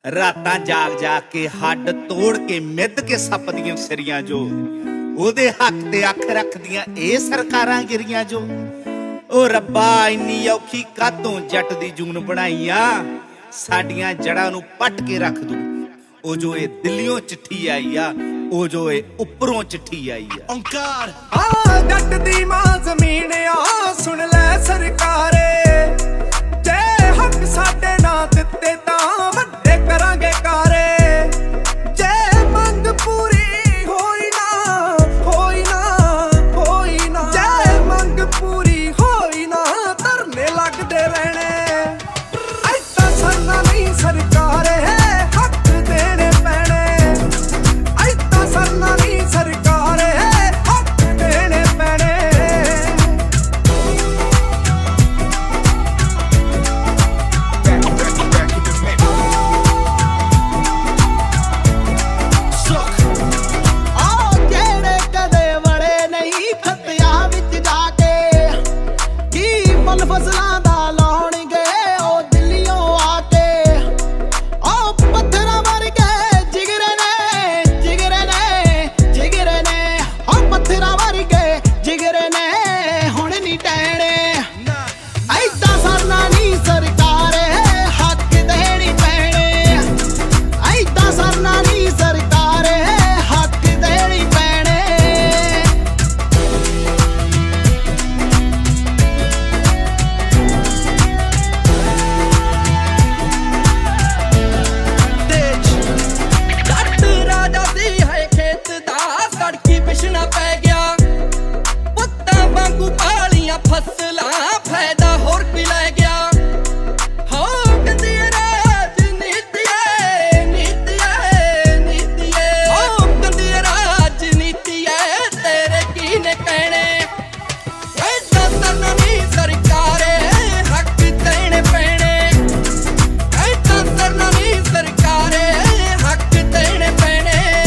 ਰਾਤਾਂ ਜਾਗ ਜਾਗ ਕੇ ਹੱਡ ਤੋੜ ਕੇ ਮਿੱਧ ਕੇ ਸੱਪ ਦੀਆਂ ਸਿਰੀਆਂ ਜੋ ਉਹਦੇ ਹੱਕ ਤੇ ਅੱਖ ਰੱਖਦੀਆਂ ਇਹ ਸਰਕਾਰਾਂ ਗਿਰੀਆਂ ਜੋ। ਉਹ ਰੱਬਾ ਇੰਨੀ ਔਖੀ ਕਾਤੋਂ ਜੱਟ ਦੀ ਜੂਨ ਬਣਾਈਆਂ, ਸਾਡੀਆਂ ਜੜਾਂ ਨੂੰ ਪੱਟ ਕੇ ਰੱਖ ਦੂ। ਉਹ ਜੋ ਇਹ ਦਿੱਲੀੋਂ ਚਿੱਠੀ ਆਈ ਆ, ਉਹ ਜੋ ਇਹ ਉੱਪਰੋਂ ਚਿੱਠੀ ਆਈ ਆ। ਓਂਕਾਰ ਆ ਜੱਟ ਦੀ ਮਾਂ ਜ਼ਮੀਨ ਆ, ਸੁਣ ਲੈ ਸਰਕਾਰੇ, ਜੇ ਹੱਕ ਸਾਡੇ ਨਾ ਦਿੱਤੇ ਤਾਂ ਵੱਡੇ ਕਰਾਂਗੇ ਕਾਰੇ। ਜੇ ਮੰਗ ਪੂਰੀ ਹੋਈ ਨਾ ਹੋਈ ਨਾ ਹੋਈ ਨਾ, ਜੇ ਮੰਗ ਪੂਰੀ ਹੋਈ ਨਾ ਧਰਨੇ ਲੱਗਦੇ ਰਹਿਣੇ। ਐਦਾਂ ਸਰਨਾ ਨਹੀਂ ਸਰਕਾਰੇ, ਹੱਕ ਦੇਣੇ ਪੈਣੇ। ਐਦਾਂ ਸਰਨਾ ਨਹੀਂ ਸਰਕਾਰੇ, ਹੱਕ ਦੇਣੇ ਪੈਣੇ। ਫਸਲਾਂ ਦਾ ਲਾਉਣਗੇ ਉਹ ਦਿੱਲੀੋਂ ਆ ਕੇ, ਉਹ ਪੱਥਰਾਂ ਵਰਗੇ ਜਿਗਰੇ ਨੇ ਜਿਗਰੇ ਨੇ ਜਿਗਰੇ ਨੇ, ਉਹ ਪੱਥਰਾਂ ਵਰਗੇ ਜਿਗਰੇ ਨੇ ਹੁਣ ਨਹੀਂ ਟਹਿਣੇ। ਐਦਾਂ ਸਰਨਾ ਨਹੀਂ ਸਰਕਾਰੇ, ਹੱਕ ਦੇਣੀ ਪੈਣੇ। ਐਦਾਂ ਸਰਨਾ ਨਹੀਂ ਸਰਕਾਰੇ, ਹੱਕ ਦੇਣੀ ਪੈਣੇ। ਪਿਛਣਾ ਪੈ ਗਿਆ ਪੁੱਤਾਂ ਵਾਂਗੂ ਪਾਲੀਆਂ ਫਸਲਾਂ, ਫਾਇਦਾ ਹੋਰ ਕੀ ਲੈ ਗਿਆ। ਹੋ ਕੰਦੀ ਰਾਜਨੀਤੀਏ ਨੀਤੀਏ ਨੀਤੀਏ, ਹੋ ਕੰਦੀ ਰਾਜਨੀਤੀਏ ਤੇਰੇ ਕੀ ਨੇ ਕਹਿਣੇ। ਐਦਾਂ ਸਰਨਾ ਨਹੀਂ ਸਰਕਾਰੇ, ਹੱਕ ਦੇਣੇ ਪੈਣੇ। ਐਦਾਂ ਸਰਨਾ ਨਹੀਂ ਸਰਕਾਰੇ, ਹੱਕ ਦੇਣੇ ਪੈਣੇ।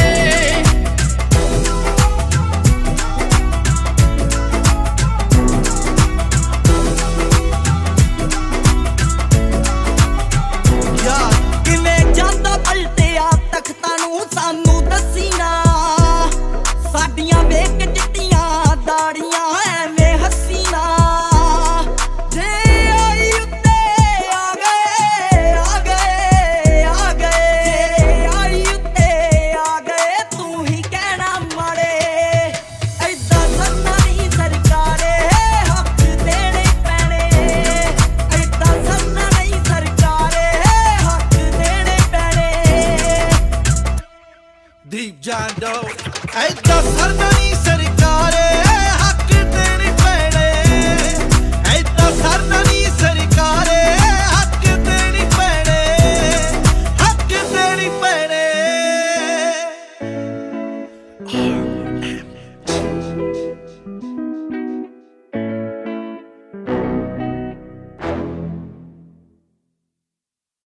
ਪਲਟਿਆ ਤਖਤਾਂ ਨੂੰ ਸਾਨੂੰ ਦੱਸੀ ਨਾ, ਸਾਡੀਆਂ ਵੇਖ ਚਿੱਟੀਆਂ ਦਾੜੀਆਂ ਐਵੇਂ ਹੱਸੀ ਨਾ। ਜੇ ਆਈ ਉੱਤੇ ਆ ਗਏ ਆ ਗਏ ਆ ਗਏ, ਆਈ ਉੱਤੇ ਆ ਗਏ ਤੂੰ ਹੀ ਕਹਿਣਾ ਮਾੜੇ। ਐਦਾਂ ਸਰਨਾ ਨਹੀਂ ਸਰਕਾਰੇ, ਹੱਕ ਦੇਣੇ ਪੈਣੇ। ਐਦਾਂ ਸਰਨਾ ਨਹੀਂ ਸਰਕਾਰੇ, ਹੱਕ ਦੇਣੇ ਪੈਣੇ। ਦੀਪ ਜਾਨ ਦੋ ਐਦਾਂ ਸਰਨਾ ਨਹੀਂ ਸਰਕਾਰੇ।